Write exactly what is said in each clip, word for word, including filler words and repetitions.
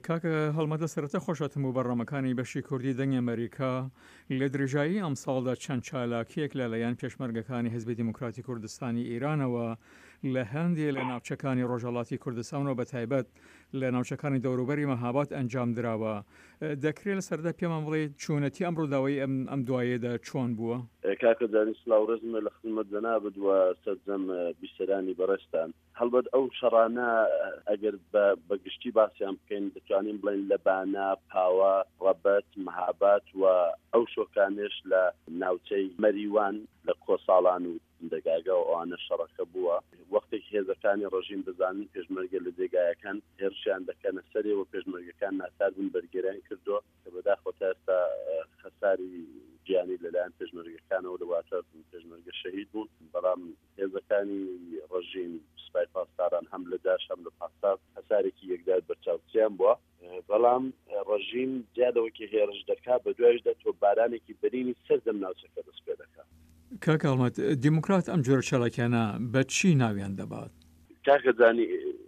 کاکە هەڵمەتە سەرەتا خۆشەتم و بەڕێمەکانی بەشی کوردی دەنگی ئەمریکا لە درێژایی ئەم ساڵدا چەند چالاکیەک لەلایەن پێشمەرگەکانی حیزبی دیموکراتی کوردستانی ئیرانەوە لە هەندێک لە ناوچەکانی ڕۆژهەڵاتی کوردستانەوە بە تایبەت لە ناوچەکانی دەوروبەری مەهاباد ئەنجام درراوە. دەکرێت لە سەردا پێمان بڵێ چوونەتی ئەم ڕووداوەی ئەم دوایەدا چۆن بووە؟ کاکە دانی سلااو ڕێزمە لە خزمەت جەنابەت و سەرجەم بیسەرانی بەڕێستان. هەڵبەت ئەو شەڕانە ئەگەر بە گشتی باسییان بکەین دەتوانین بڵین لە بانا، پاوە، ڕەبەت، مەهاباد و ئەو شۆکانش لە ناوچەی مەریوان لە کۆساڵان و دەگاگا و ئەوانە شەڕەکە بووە. وەختێکی هێزەکانی ڕژیم بزانین پێشمەرگە لە جێگایەکان هێرشیان دەکەنە سەرێ و پێشمەرگەکان ناچار بوون بەرگەریان کردووە کە بەداخەوە تا ئێستا خەساری گیانی لەلایەن پێشمەرگەکانەوە لەواتە پێشمەرگە شەهید بوون. بەڵام هێزەکانی ڕژیم سوپای پاسداران هەم لە داش هەم لە پاسدار هەسارێکی یەکدار بەرچاوچیان بووە. بەڵام ڕژیم جادەوەکی هێرش دەکا بە دوایشدا تۆ بارانێکی بەرینی سەردەم ناوچەکە دەست پێ دەکات. کاکە هەڵمەت دیموکرات ئەم جۆرە چالاکیانە بە چی ناویان دەبات؟ کاکە جانی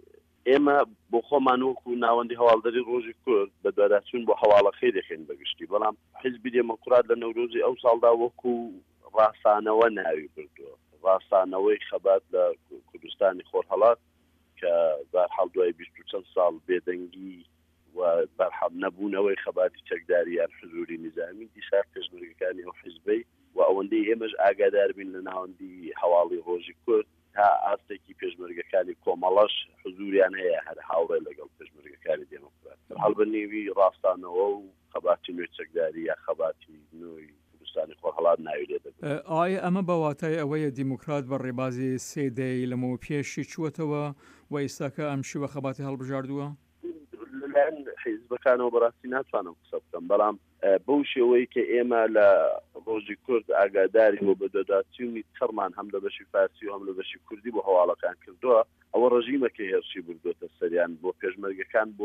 ئێمە بۆ خۆمان وەکو ناوەندی هەواڵدەری ڕۆژی کورد بە دواداچوون بۆ هەواڵەخەی دەخێن بەگشتی. بەڵام حیزبی دیموکرات لە نەورۆزی ئەو ساڵدا وەکو ڕاستانەوە ناوی بردووە، ڕاستانەوەی خەبات لە کوردستانی خۆرهەڵات کە بەرحەڵ دوای بیست و چەند ساڵ بێدەنگی و بەرحەڵ نەبوونەوەی خەباتی چەکداری یان حزوری نظامی دیسار پێشمەرگەکانی ئەو حیزبەی و ئەوەندەی ئێمەش ئاگادار بین لە ناوەندی هەواڵی ڕۆژی کورد تا ئاستێکی پێشمەرگەکانی کۆمەڵەش حزوریان هەیە هەر هاوڕێ لەگەڵ پێشمەرگەکانی دێمۆکرات. هەڵ بە نێوی ڕاستانەوە و خەباتی نوێ چەکداری یا خەباتی نوێی کوردستانی خۆرهەڵات ناوی لێ دەبێت. ئایا ئەمە بە واتای ئەوەیە دیموکرات بە ڕێبازی سێ دەی لەمەوە پێشی چووەتەوە و ئێستاکە ئەم شیوە خەباتی هەڵبژاردووە؟ لەلایەن حیزبەکانەوە بەڕاستی ناتوانم قسە بکەم، بەڵام بەو شێوەیە کە ئێمە لە ڕۆژی کورد ئاگاداری و بە دەداچوونی چڕمان هەم لە بەشی فارسی و هەم لە بەشی کوردی بۆ هەواڵەکان کردووە، ئەوە ڕژیمەکە هێرشی بردوۆتە سەریان بۆ پێشمەرگەکان بۆ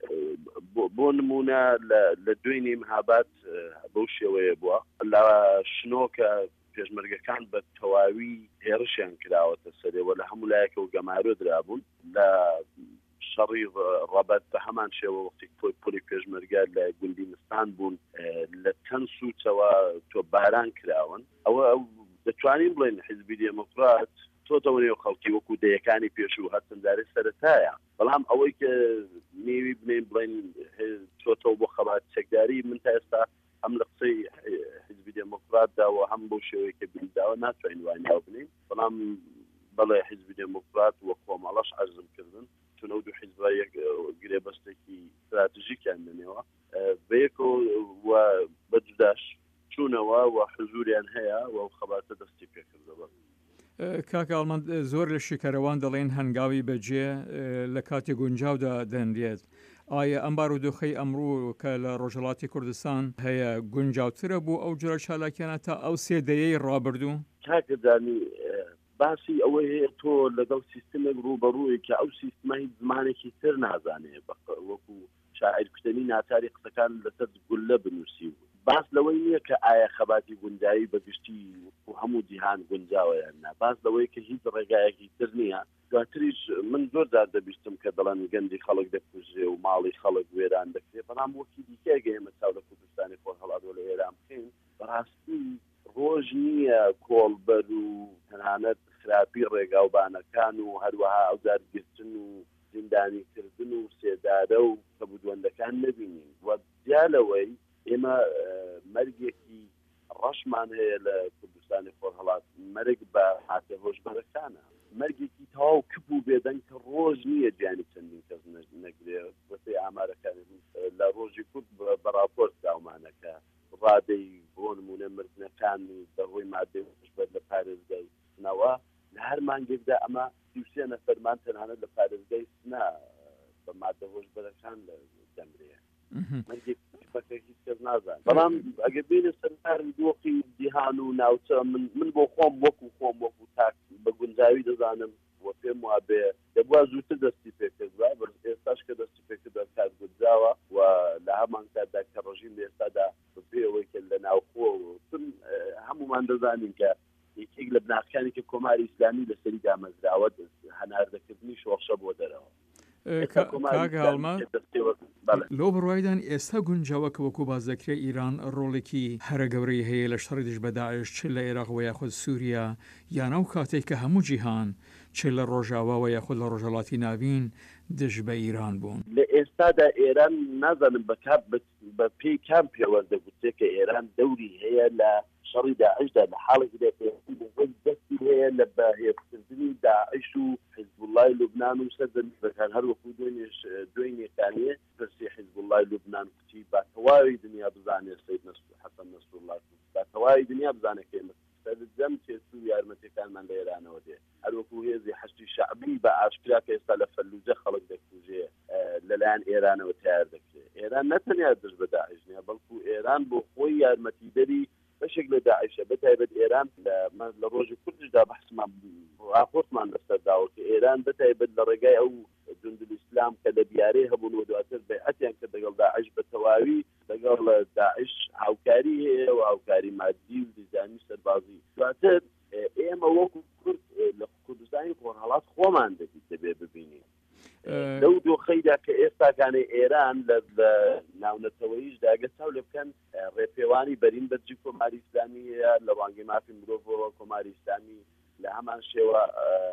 بۆ نمونە لە دوێنی مەهاباد بەو شێوەیە بووە. لە شنۆکە پێشمەرگەکان بە تەواوی هێرشیان کراوەتە سەرێەوە لە هەموو لایەکە و گەمارۆ درابوون. لە شەڕی ڕەبەت بە هەمان شێوە وەختی پۆلی پێشمەرگە لە گوندی مستان بوون لە چەند سوچەوە تۆ باران کراون. ئەوە دەتوانین بڵێن حیزبی دیموکرات تۆتەوە نێو خەڵکی وەکو دەیەکانی پێش و هەرچەندداری سەرەتایە، بەڵام ئەوەی کە نێوی بنین بڵێن تۆتەوە بۆ خەبات چەکداری من تا ئێستا هەم لە قسەی حیزبی دیموکراتداوە هەم بۆ شێوەیە کە بینداوە ناتوانین وانیاو بنین. بەڵام بەڵێ حیزبی دیموکرات وە کۆمەڵەش عەرزم کردن چون ئەو دوو حیزبە یەک گرێبەستێکی استراتیژیکیان دەنێەوە بەیەکەوە و بە جوداش چوونەوە و حزوریان هەیە و خەباتە دەستی پێکردەوە. کاکە ئەڵمەند زۆر لە شیکەرەوان دەڵێن هەنگاوی بەجێ لە کاتی گونجاودا دەنرێت. ئایا ئەم بارودۆخەی ئەمڕۆ کە لە ڕۆژهەڵاتی کوردستان هەیە گونجاوترە بوو ئەو جۆرە چالاکیانە تا ئەو سێ دەیەی ڕابردوو؟ کاکە دانی باسی ئەوەی هەیە تۆ لەگەڵ سیستمێک ڕوبەڕووی کە ئەو سیستمای زمانێکی تر نازانێ وەکو شاعیر کوتەنی ناتاری قسەکان لەسەر گولە بنووسی بوو. باس لەوەی نییە کە ئایا خەباتی گوندایی بەگشتی و هەموو جیهان گونجاوەیان نا، باس لەوەی کە هیچ ڕێگایەکی تر نییە. دواتریش من زۆر جار دەبیستم کە دەڵێن گەندی خەڵک دەکوژێ و ماڵی خەڵک وێران دەکرێت، بەڵام وەکی دیکەگە ئێمە چاو لە کوردستانی خۆرهەڵاتەوە لە ئێران بکەین بەڕاستی ڕۆژ نییە کۆڵبەر و تەنانەت خراپی ڕێگاوبانەکان و هەروەها ئەوزارگرتن و زیندانیکردن و سێدارە و کەبودوەندەکان نبینین. و دیالەوەی ئێمە مەرگێکی ڕەشمان هەیە لە کوردستانی خۆرهەڵات، مەرگ بە هاتە هۆشبەرەکانە، مەرگێکی تەواو کبوو بێدەنگ کە ڕۆژ نییە گیانی چەندین کەس نەگرێ. وەسەی ئامارەکان لە ڕۆژی کورد بە راپۆرت داومانەکە ڕادەی بۆ نمونە مردنەکان بەڕۆی مادەی هۆشبەر لە پارێزگایەوە لە هەر مانگێکدا ئەمە سیوسێ نەفەرمان تەنانەت لە پارێزگای سنا بە مادە هۆشبەرەکان دەمرێ. مەرگێکی کەس نازان. بەڵام ئەگەر بینە سەرکار دۆخی جیهان و ناوچە من بۆ خۆم وەکو خۆم وەکو تاک بە گونجاوی دەزانم وە پێم وابێ دەبوا زووتر دەستی پێکردوە، ئێستاش کە دەستی پێکردوە کات گونجاوە و لە هەمان کاتدا کە ڕژیم لە ئێستادا بێەوەی کە لە ناوخۆ هەمومان دەزانین کە یەکێک لە بناغەکانی کە کۆماری ئیسلامی لەسەری دامەزراوە هەناردەکردنی شۆخشە بۆ دەرەوە. کاکە هەڵمەت لەو بڕوایدان ئێستا گونجاوە کە وەکو بازدەکرێ ئیران ڕۆڵێکی هەرە گەورەی هەیە لە شەڕی دژ بە داعش چ لە عێراق و یاخود سووریا یان ئەو کاتێک کە هەموو جیهان چ لە ڕۆژاوا و یاخود لە ڕۆژهەڵاتی ناوین دژ بە ئیران بوون. لە ئێستادا ئێران نازانم بەکات بە پێی کام پێوەردە گوتێ کە ئێران دەوری هەیە لە شەڕی داعشدا لە حاڵێکی دەستی هەیە لە بەهێزکردنی داعش و حزب الله لوبنان و سەردەمیەکان هەر وەکو دوێی نێتانیە پرسی حزب الله لوبنان کوتی با تەواوی دنیا بزانێت سەید حەسەن نەسروڵڵاه با تەواوی دنیا بزانێت کە سەردەم چێت و یارمەتیەکانمان لە ئێرانەوە دێ هەر وەکو هێزی حەشتی شەعبی بە ئاشکرا کە ئێستا لە فەلوجە خەڵک دەکوژێ لەلایەن ئێرانەوە تیار دەکرێت. ئێران نەتەنیا دژ بە داعش نیە بەڵکو ئێران بۆ خۆی یارمەتیدەری بەشێک لە داعشە بەتایبەت ئێران لە ڕۆژی کوردیشدا بەحسمان راپۆرتمان لەسەرداوە کە ئێران بەتایبەت لە ڕێگای ئەو جوندول ئیسلام کە لە بیارێ هەبوون و دواتر بەیعەتیان کە لەگەڵ داعش بە تەواوی لەگەڵ داعش هاوکاری هەیە و هاوکاری مادی و دیزانی سەربازی دواتر ئێمە وەکو کورد لە کوردستانی خۆرهەڵات خۆمان دەبێت دەبێ ببینین لەو دۆخەیدا کە ئێستاکانی ئێران لە ناونەتەوەیشدا گە چاو لێ بکەن ڕێپێوانی بەرین بەرجی کۆماری ئیسلامی هەیە لە ڕوانگەی مافی مرۆڤەوە کۆماری ئیسلامی لە هەمان شێوە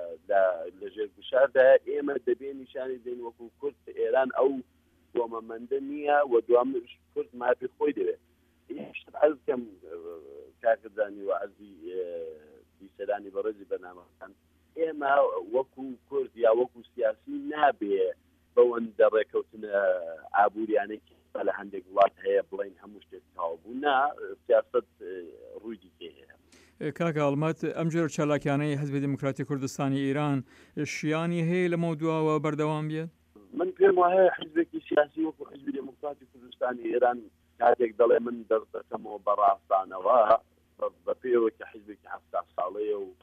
لە ژێرگوشاردا ئێمە دەبێ نیشانی دێن وەکو کورد ئێران ئەو گۆمەمەندە نییە و دوام کورد مافی خۆی دەوێت عەرز بکەم کاکردانی و عەرزی بیسەرانی بەڕێزی بەرنامەکان ئێمە وەکو کورد یا وەکو سیاسی نابێ بەوەندە ڕێکەوتنە ئابوووریانێکی لە هەندێک وڵات هەیە بڵین هەموو شتێک تاوا بوو نا سیاست ڕووی دیکە هەیە. کاکە ئەڵمەت ئەم جۆرە چالاکیانەی حزبی دموکراتی کوردستانی ئیران شیانی هەیە لە مەودووەوە بەردەوام بێت؟ من پێم وایە حزبێکی سیاسی وەکو حزبی دموکراتی کوردستانی ئێران کاتێک دەڵێ من دەست دەکەمەوە بەڕاستانەوە بە پێوە کە حزبێکی هەفتا ساڵەیە و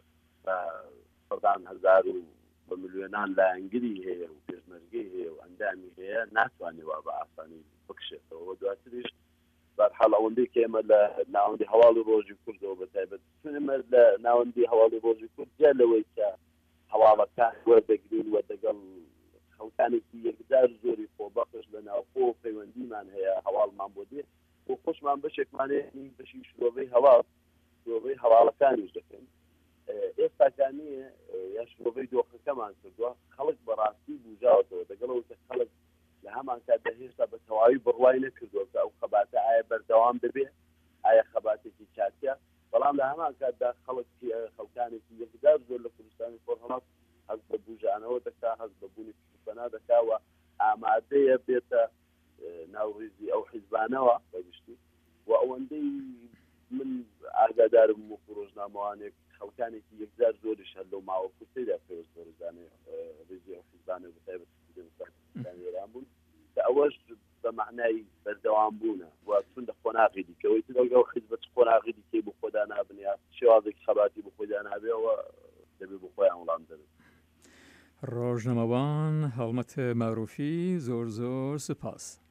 سەدان هەزار و بە ملیۆنان لایەنگری هەیە و پێشمەرگەی هەیە و ئەندامی هەیە ناتوانێت وا بە ئاسانی بکشێتەوە. دواتریش بەرحاڵ ئەوەندەی کە ئێمە لە ناوەندی هەواڵی ڕۆژی کوردەوە بەتایبەت ئێمە لە ناوەندی هەواڵی ڕۆژی کورد جا لەوەی کە هەواڵەکان وەردەگرین و دەگەڵ خەڵکانێکی یەکجار زۆری خۆبەخش لە ناوخۆ پەیوەندیمان هەیە هەواڵمان بۆ دێ بۆ خۆشمان بەشێکمانەیە بەشی شرۆڤەی هەواڵ شرۆڤەی هەواڵەکانیش دەکەن. ئێستاکانی یا شرۆڤەی دۆخەکەمان کردووە خەڵک بەڕاستی بوژاوەتەوە دەگەڵەوە کە خەڵک لە هەمان کاتدا هێشتا بە تەواوی بڕوای نەکردووە کە ئەو خەباتە ئایا بەردەوام ببێ ئایا خەباتێکی چاکە بەڵام لە هەمان کاتدا خەڵک خەڵکانێکی یەکجار زۆر لە کوردستانی خۆرهەڵات هەز بە بوژانەوە دەکا هەز بە بوونی پنا دەکاوە ئامادەیە بێتە ناوڕیزی ئەو حیزبانەوە بەگشتی و ئەوەندەی من ئاگادارم و ڕۆژنامەوانێک خەڵکانێکی یەکجار زۆریش هەر لەو ماوە کورتەیدا پێوەست بە ڕێزانەی ڕێزی ئەو حیزبانە بەتایبەت ئێران بوون کە ئەوەش بە معنای بەردەوام بوونە و چون دە خۆناغی دیکەوەی ترەوە حیزبەت خۆناغی دیکەی بۆ خۆدا نابنیا شێوازێکی خەباتی بۆ خۆدا نابێەوە دەبێت بۆ خۆیان وڵام دەرن. ڕۆژنەمەوان هەڵمەت مەعروفی زۆر زۆر سپاس.